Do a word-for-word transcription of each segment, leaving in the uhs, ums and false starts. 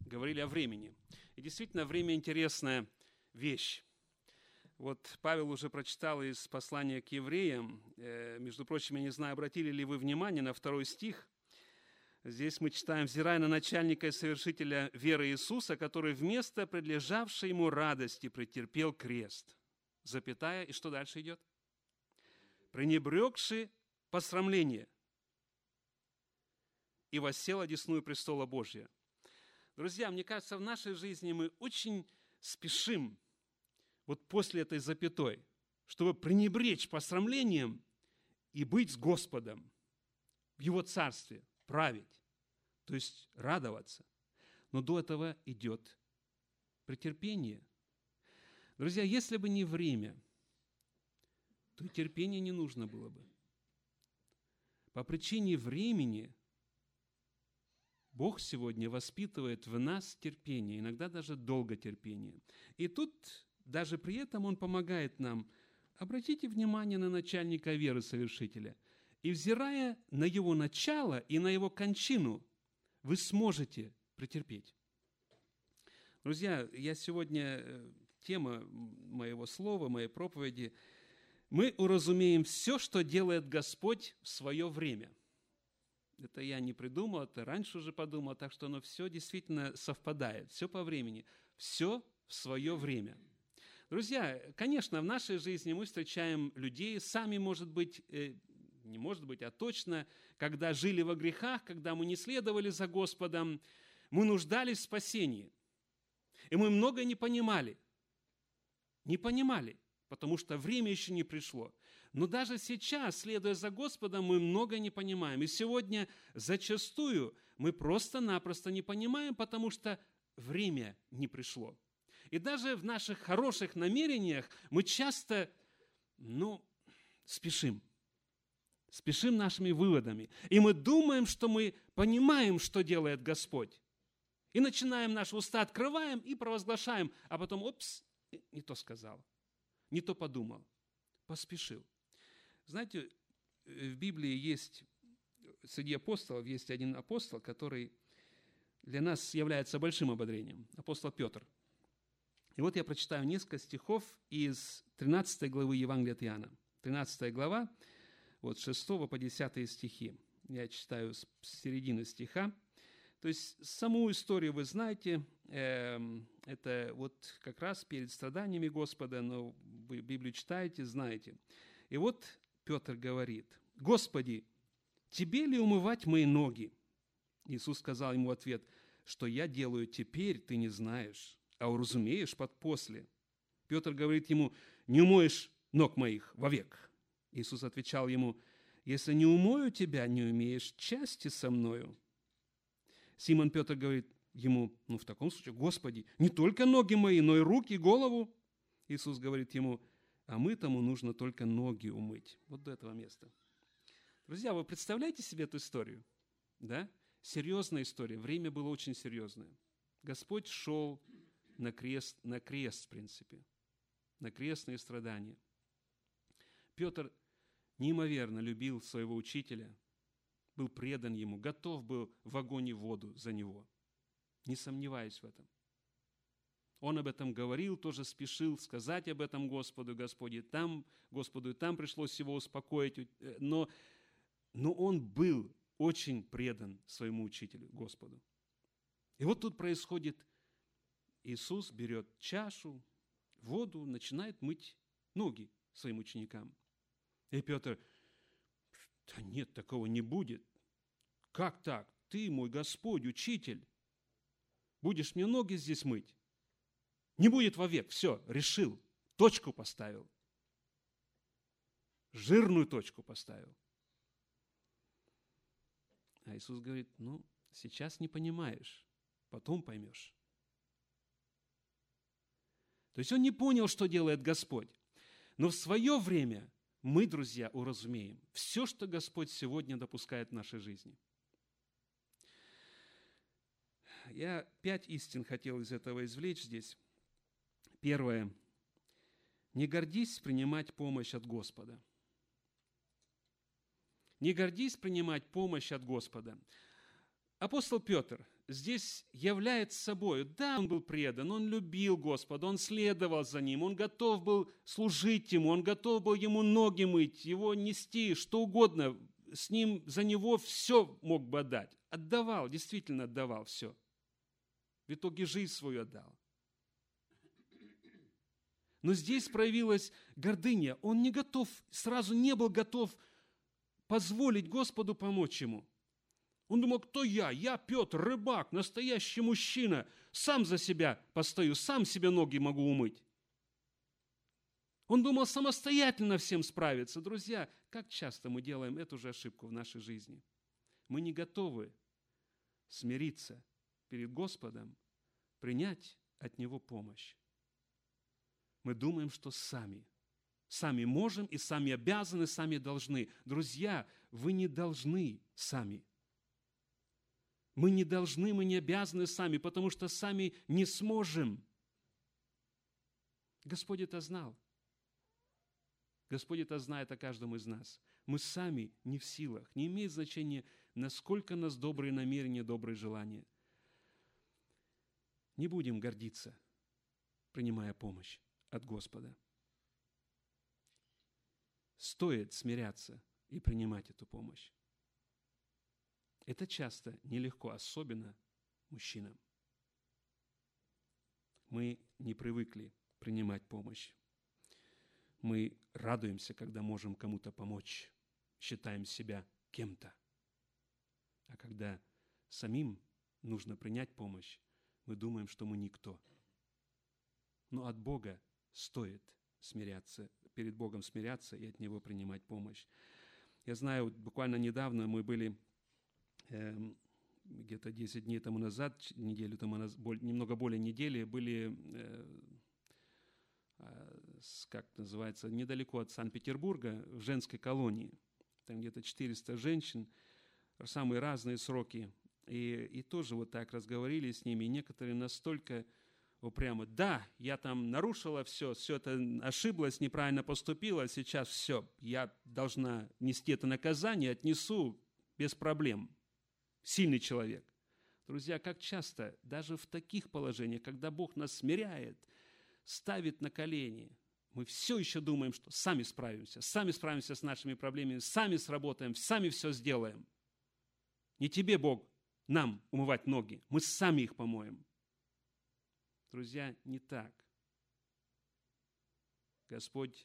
говорили о времени. И действительно, время – интересная вещь. Вот Павел уже прочитал из послания к евреям. Между прочим, я не знаю, обратили ли вы внимание на второй стих. Здесь мы читаем: «Взирая на начальника и совершителя веры Иисуса, который вместо предлежавшей ему радости претерпел крест». Запятая, и что дальше идет? «Пренебрегши посрамление, и воссел одесную престола Божия». Друзья, мне кажется, в нашей жизни мы очень спешим вот после этой запятой, чтобы пренебречь посрамлением и быть с Господом в Его Царстве, править, то есть радоваться. Но до этого идет претерпение. Друзья, если бы не время, то и терпения не нужно было бы. По причине времени Бог сегодня воспитывает в нас терпение, иногда даже долготерпение. И тут, даже при этом, Он помогает нам. Обратите внимание на начальника веры совершителя. И взирая на его начало и на его кончину, вы сможете претерпеть. Друзья, я сегодня, тема моего слова, моей проповеди, мы уразумеем все, что делает Господь в свое время. Это я не придумал, это раньше уже подумал, так что оно все действительно совпадает, все по времени, все в свое время. Друзья, конечно, в нашей жизни мы встречаем людей, сами, может быть, не может быть, а точно, когда жили во грехах, когда мы не следовали за Господом, мы нуждались в спасении. И мы многое не понимали. Не понимали, потому что время еще не пришло. Но даже сейчас, следуя за Господом, мы многое не понимаем. И сегодня зачастую мы просто-напросто не понимаем, потому что время не пришло. И даже в наших хороших намерениях мы часто, ну, спешим. Спешим нашими выводами. И мы думаем, что мы понимаем, что делает Господь. И начинаем наши уста, открываем и провозглашаем. А потом, опс, не то сказал, не то подумал, поспешил. Знаете, в Библии есть, среди апостолов есть один апостол, который для нас является большим ободрением. Апостол Петр. И вот я прочитаю несколько стихов из тринадцатой главы Евангелия от Иоанна. тринадцатая глава, вот с шестого по десятые стихи. Я читаю с середины стиха. То есть саму историю вы знаете, э, это вот как раз перед страданиями Господа, но вы Библию читаете, знаете. И вот Петр говорит: «Господи, Тебе ли умывать мои ноги?» Иисус сказал ему в ответ: «Что я делаю теперь, ты не знаешь, а уразумеешь после». Петр говорит ему: «Не умоешь ног моих вовек». Иисус отвечал ему: «Если не умою тебя, не имеешь части со мною». Симон Петр говорит ему: «Ну, в таком случае, Господи, не только ноги мои, но и руки, и голову». Иисус говорит ему: «А мытому нужно только ноги умыть». Вот до этого места. Друзья, вы представляете себе эту историю? Да? Серьезная история. Время было очень серьезное. Господь шел на крест, на крест, в принципе, на крестные страдания. Петр неимоверно любил своего учителя, был предан ему, готов был в огонь и воду за него, не сомневаясь в этом. Он об этом говорил, тоже спешил сказать об этом Господу, Господи, там, Господу и там пришлось его успокоить, но, но он был очень предан своему учителю, Господу. И вот тут происходит, Иисус берет чашу, воду, начинает мыть ноги своим ученикам. И Петр: «Да нет, такого не будет. Как так? Ты, мой Господь, учитель, будешь мне ноги здесь мыть? Не будет вовек». Все, решил, точку поставил. Жирную точку поставил. А Иисус говорит: ну, сейчас не понимаешь, потом поймешь. То есть он не понял, что делает Господь. Но в свое время мы, друзья, уразумеем все, что Господь сегодня допускает в нашей жизни. Я пять истин хотел из этого извлечь здесь. Первое. Не гордись принимать помощь от Господа. Не гордись принимать помощь от Господа. апостол Петр здесь является собой. Да, он был предан, он любил Господа, он следовал за Ним, он готов был служить Ему, он готов был Ему ноги мыть, Его нести, что угодно. С Ним, за Него все мог бы отдать. Отдавал, действительно отдавал все. В итоге жизнь свою отдал. Но здесь проявилась гордыня. Он не готов, сразу не был готов позволить Господу помочь ему. Он думал, кто я? Я Петр, рыбак, настоящий мужчина. Сам за себя постою, сам себе ноги могу умыть. Он думал самостоятельно всем справиться. Друзья, как часто мы делаем эту же ошибку в нашей жизни? Мы не готовы смириться перед Господом, принять от Него помощь. Мы думаем, что сами. Сами можем и сами обязаны, сами должны. Друзья, вы не должны сами. Мы не должны, мы не обязаны сами, потому что сами не сможем. Господь это знал. Господь это знает о каждом из нас. Мы сами не в силах. Не имеет значения, насколько у нас добрые намерения, добрые желания. Не будем гордиться, принимая помощь от Господа. Стоит смиряться и принимать эту помощь. Это часто нелегко, особенно мужчинам. Мы не привыкли принимать помощь. Мы радуемся, когда можем кому-то помочь, считаем себя кем-то. А когда самим нужно принять помощь, мы думаем, что мы никто. Но от Бога стоит смиряться, перед Богом смиряться и от Него принимать помощь. Я знаю, буквально недавно мы были, э, где-то десять дней тому назад, неделю тому назад, немного более недели, были, э, э, как называется, недалеко от Санкт-Петербурга, в женской колонии. Там где-то четыреста женщин, самые разные сроки. И, и тоже вот так разговорили с ними. И некоторые настолько упрямо, да, я там нарушила все, все это ошиблась, неправильно поступила, сейчас все, я должна нести это наказание, отнесу без проблем. Сильный человек. Друзья, как часто, даже в таких положениях, когда Бог нас смиряет, ставит на колени, мы все еще думаем, что сами справимся, сами справимся с нашими проблемами, сами сработаем, сами все сделаем. Не тебе, Бог, нам умывать ноги, мы сами их помоем. Друзья, не так. Господь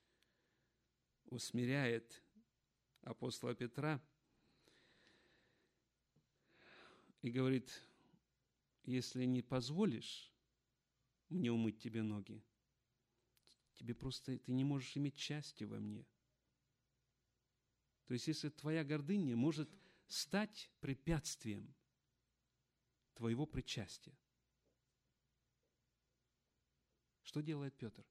усмиряет апостола Петра и говорит, если не позволишь мне умыть тебе ноги, тебе просто, ты не можешь иметь счастья во мне. То есть, если твоя гордыня может стать препятствием твоего причастия. Что делает Петр?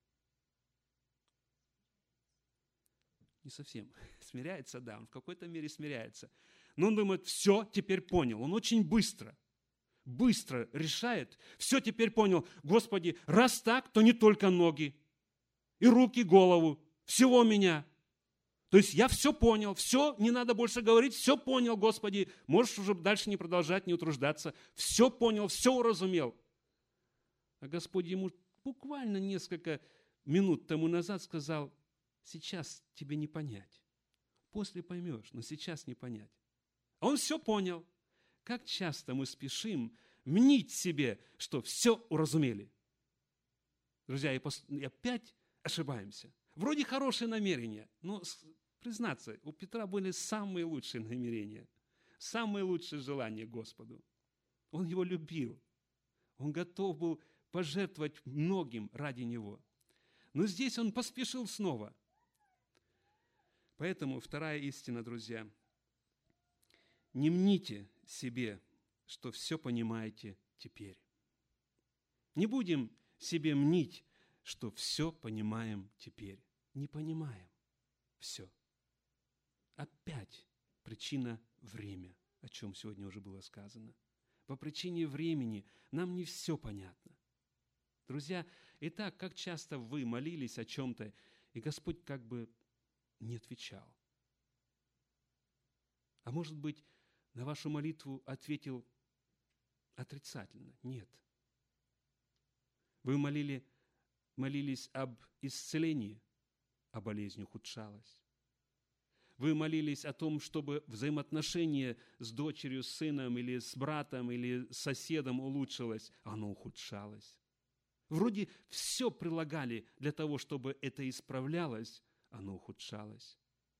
Не совсем. Смиряется, да, он в какой-то мере смиряется. Но он думает, все, теперь понял. Он очень быстро, быстро решает. Все, теперь понял. Господи, раз так, то не только ноги, и руки, и голову, всего меня. То есть я все понял, все, не надо больше говорить, все понял, Господи. Можешь уже дальше не продолжать, не утруждаться. Все понял, все уразумел. А Господь ему буквально несколько минут тому назад сказал, сейчас тебе не понять. После поймешь, но сейчас не понять. А он все понял. Как часто мы спешим мнить себе, что все уразумели. Друзья, и опять ошибаемся. Вроде хорошие намерения, но, признаться, у Петра были самые лучшие намерения, самые лучшие желания Господу. Он его любил. Он готов был пожертвовать многим ради него. Но здесь он поспешил снова. Поэтому вторая истина, друзья, не мните себе, что все понимаете теперь. Не будем себе мнить, что все понимаем теперь. Не понимаем все. Опять причина – время, о чем сегодня уже было сказано. По причине времени нам не все понятно. Друзья, итак, как часто вы молились о чем-то, и Господь как бы не отвечал? А может быть, на вашу молитву ответил отрицательно. Нет. Вы молили, молились об исцелении, а болезнь ухудшалась. Вы молились о том, чтобы взаимоотношения с дочерью, с сыном, или с братом, или с соседом улучшилось, а оно ухудшалось. Вроде все прилагали для того, чтобы это исправлялось, оно ухудшалось.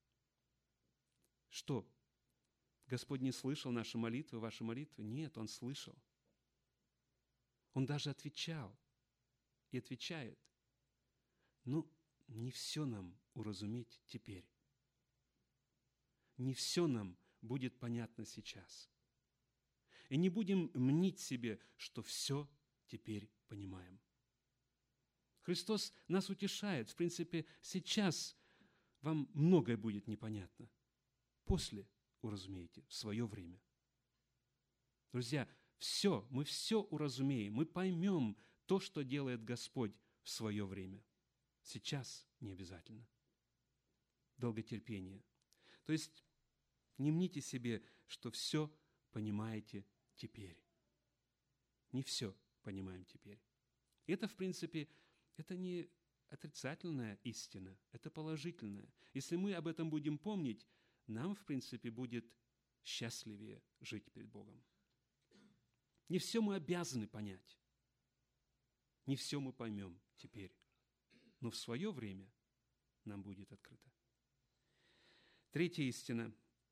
Что? Господь не слышал наши молитвы, ваши молитвы? Нет, Он слышал. Он даже отвечал и отвечает. Но не все нам уразуметь теперь. Не все нам будет понятно сейчас. И не будем мнить себе, что все теперь понимаем. Христос нас утешает. В принципе, сейчас вам многое будет непонятно. После уразумеете в свое время. Друзья, все, мы все уразумеем, мы поймем то, что делает Господь в свое время. Сейчас не обязательно. Долготерпение. То есть не мните себе, что все понимаете теперь. Не все понимаем теперь. Это, в принципе, это не отрицательная истина, это положительная. Если мы об этом будем помнить, нам, в принципе, будет счастливее жить перед Богом. Не все мы обязаны понять. Не все мы поймем теперь. Но в свое время нам будет открыто. Третья истина.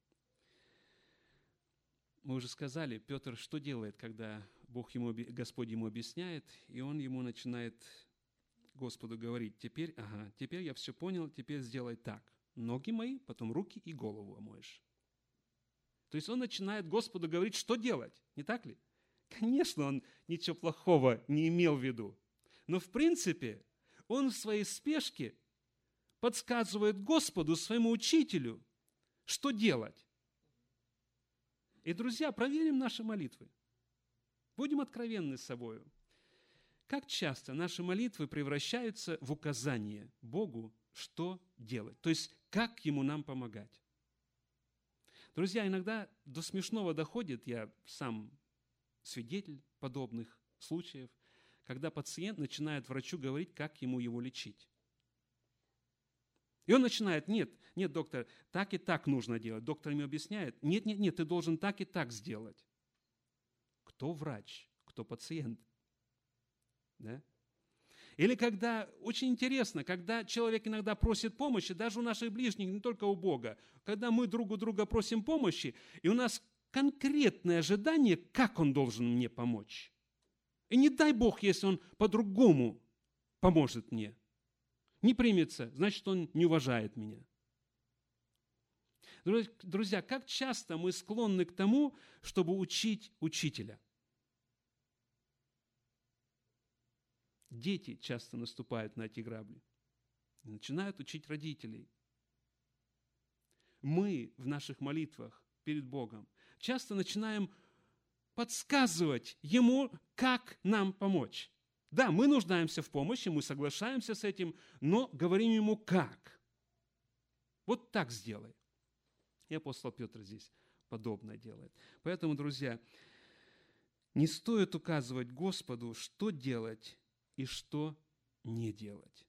Мы уже сказали, Петр что делает, когда Бог ему, Господь ему объясняет, и он ему начинает Господу говорить: теперь, ага, теперь я все понял, теперь сделай так. Ноги мои, потом руки и голову омоешь. То есть он начинает Господу говорить, что делать, не так ли? Конечно, он ничего плохого не имел в виду. Но в принципе он в своей спешке подсказывает Господу, своему учителю, что делать. И, друзья, проверим наши молитвы. Будем откровенны с собой. Как часто наши молитвы превращаются в указание Богу, что делать? То есть, как Ему нам помогать? Друзья, иногда до смешного доходит, я сам свидетель подобных случаев, когда пациент начинает врачу говорить, как ему его лечить. И он начинает: нет, нет, доктор, так и так нужно делать. Доктор ему объясняет: нет, нет, нет, ты должен так и так сделать. Кто врач, кто пациент? Да? Или когда, очень интересно, когда человек иногда просит помощи, даже у наших ближних, не только у Бога, когда мы друг у друга просим помощи, и у нас конкретное ожидание, как он должен мне помочь. И не дай Бог, если он по-другому поможет мне. Не примется, значит, он не уважает меня. Друзья, как часто мы склонны к тому, чтобы учить учителя? Дети часто наступают на эти грабли. Начинают учить родителей. Мы в наших молитвах перед Богом часто начинаем подсказывать Ему, как нам помочь. Да, мы нуждаемся в помощи, мы соглашаемся с этим, но говорим Ему как. Вот так сделай. И апостол Петр здесь подобное делает. Поэтому, друзья, не стоит указывать Господу, что делать и что не делать.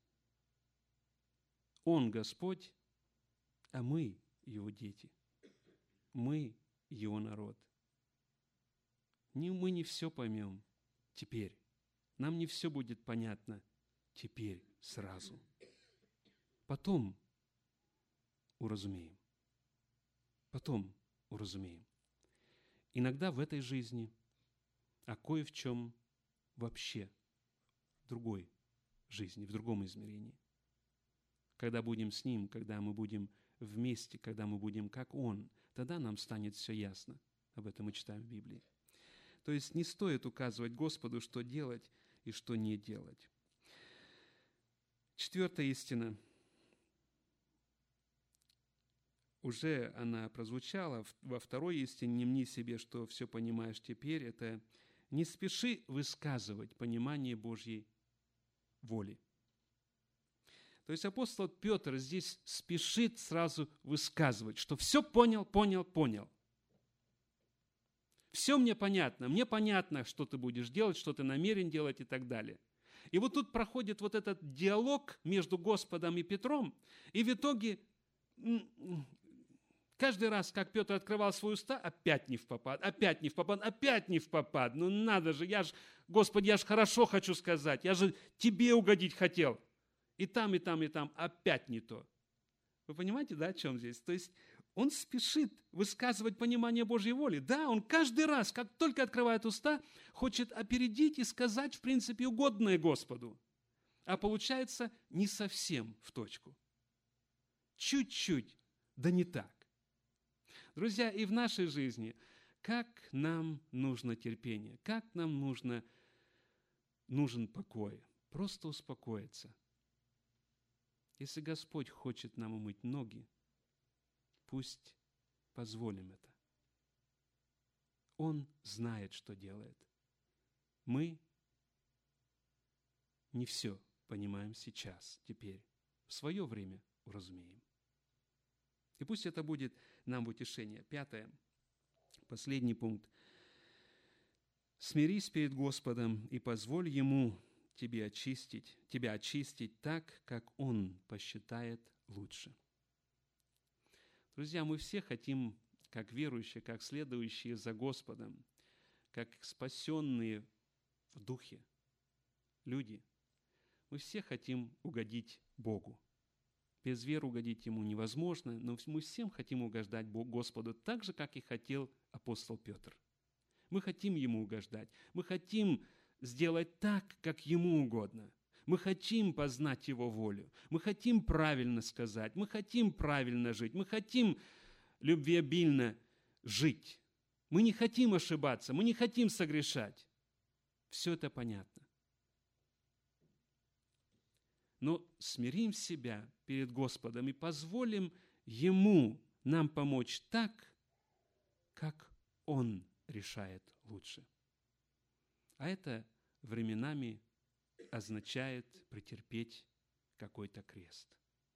Он Господь, а мы Его дети. Мы Его народ. Не, мы не все поймем теперь. Нам не все будет понятно теперь, сразу. Потом уразумеем. Потом уразумеем. Иногда в этой жизни, а кое в чем вообще в другой жизни, в другом измерении. Когда будем с Ним, когда мы будем вместе, когда мы будем как Он, тогда нам станет все ясно. Об этом мы читаем в Библии. То есть не стоит указывать Господу, что делать и что не делать. Четвертая истина. Уже она прозвучала во второй истине: не мни себе, что все понимаешь теперь. Это не спеши высказывать понимание Божьей воли. То есть апостол Петр здесь спешит сразу высказывать, что все понял, понял, понял. Все мне понятно, мне понятно, что ты будешь делать, что ты намерен делать и так далее. И вот тут проходит вот этот диалог между Господом и Петром, и в итоге каждый раз, как Петр открывал свои уста, опять не в попад, опять не в попад, опять не в попад. Ну надо же, я же, Господи, я же хорошо хочу сказать, я же Тебе угодить хотел. И там, и там, и там опять не то. Вы понимаете, да, о чем здесь? То есть он спешит высказывать понимание Божьей воли. Да, он каждый раз, как только открывает уста, хочет опередить и сказать, в принципе, угодное Господу. А получается не совсем в точку. Чуть-чуть, да не так. Друзья, и в нашей жизни, как нам нужно терпение, как нам нужно, нужен покой. Просто успокоиться. Если Господь хочет нам умыть ноги, пусть позволим это. Он знает, что делает. Мы не все понимаем сейчас, теперь. В свое время уразумеем. И пусть это будет нам в утешение. Пятое, последний пункт. Смирись перед Господом и позволь Ему тебе очистить, тебя очистить так, как Он посчитает лучше. Друзья, мы все хотим, как верующие, как следующие за Господом, как спасенные в духе люди, мы все хотим угодить Богу. Без веры угодить Ему невозможно, но мы всем хотим угождать Господу так же, как и хотел апостол Петр. Мы хотим Ему угождать, мы хотим сделать так, как Ему угодно. Мы хотим познать Его волю, мы хотим правильно сказать, мы хотим правильно жить, мы хотим любвеобильно жить. Мы не хотим ошибаться, мы не хотим согрешать. Все это понятно. Но смирим себя перед Господом и позволим Ему нам помочь так, как Он решает лучше. А это временами означает претерпеть какой-то крест.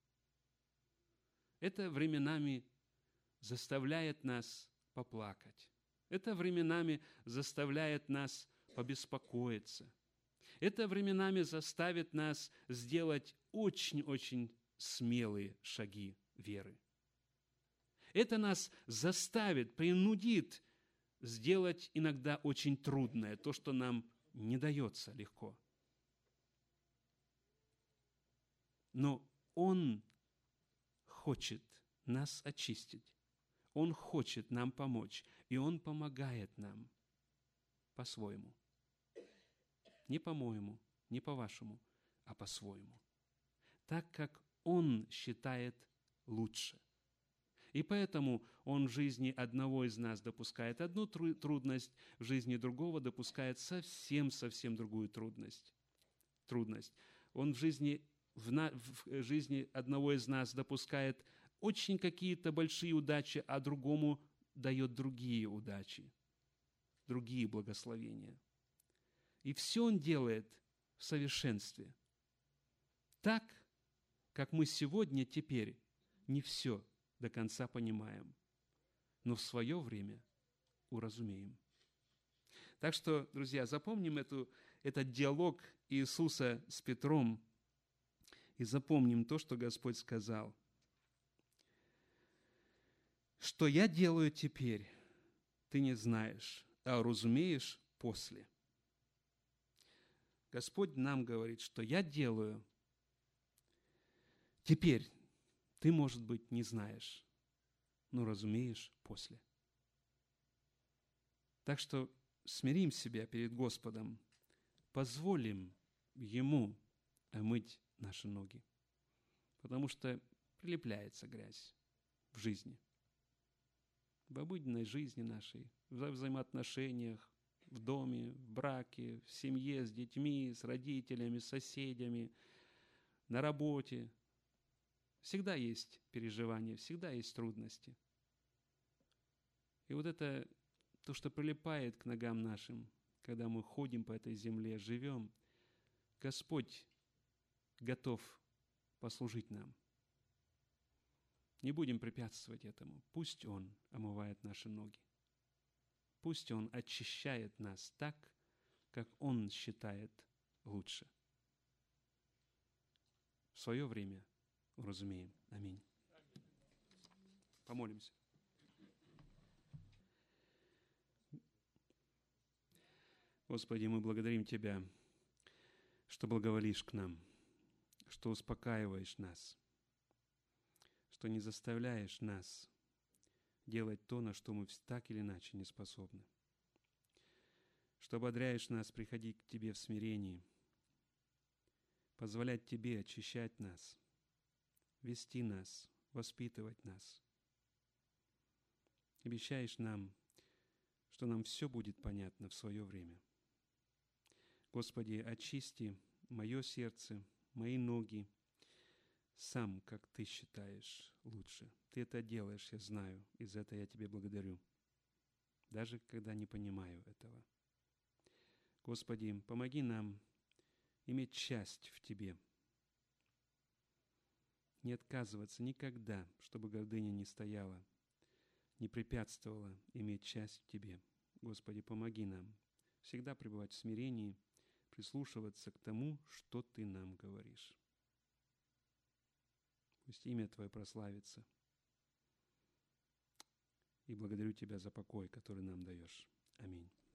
Это временами заставляет нас поплакать. Это временами заставляет нас побеспокоиться. Это временами заставит нас сделать очень-очень смелые шаги веры. Это нас заставит, принудит сделать иногда очень трудное, то, что нам не дается легко. Но Он хочет нас очистить, Он хочет нам помочь, и Он помогает нам по-своему. Не по-моему, не по-вашему, а по-своему. Так, как Он считает лучше. И поэтому Он в жизни одного из нас допускает одну трудность, в жизни другого допускает совсем-совсем другую трудность. трудность. Он в жизни, в, на, в жизни одного из нас допускает очень какие-то большие удачи, а другому дает другие удачи, другие благословения. И все Он делает в совершенстве. Так, как мы сегодня, теперь, не все до конца понимаем, но в свое время уразумеем. Так что, друзья, запомним эту, этот диалог Иисуса с Петром и запомним то, что Господь сказал. Что я делаю теперь, ты не знаешь, а уразумеешь после. Господь нам говорит, что я делаю теперь, ты, может быть, не знаешь, но разумеешь после. Так что смирим себя перед Господом, позволим Ему омыть наши ноги, потому что прилепляется грязь в жизни, в обыденной жизни нашей, в взаимоотношениях, в доме, в браке, в семье, с детьми, с родителями, с соседями, на работе. Всегда есть переживания, всегда есть трудности. И вот это то, что прилипает к ногам нашим, когда мы ходим по этой земле, живем, Господь готов послужить нам. Не будем препятствовать этому. Пусть Он омывает наши ноги. Пусть Он очищает нас так, как Он считает лучше. В свое время уразумеем. Аминь. Помолимся. Господи, мы благодарим Тебя, что благоволишь к нам, что успокаиваешь нас, что не заставляешь нас делать то, на что мы так или иначе не способны, что ободряешь нас приходить к Тебе в смирении, позволять Тебе очищать нас, вести нас, воспитывать нас. Обещаешь нам, что нам все будет понятно в свое время. Господи, очисти мое сердце, мои ноги, сам, как Ты считаешь лучше. Ты это делаешь, я знаю, и за это я Тебе благодарю, даже когда не понимаю этого. Господи, помоги нам иметь часть в Тебе, не отказываться никогда, чтобы гордыня не стояла, не препятствовала иметь часть в Тебе. Господи, помоги нам всегда пребывать в смирении, прислушиваться к тому, что Ты нам говоришь. Пусть имя Твое прославится. И благодарю Тебя за покой, который нам даешь. Аминь.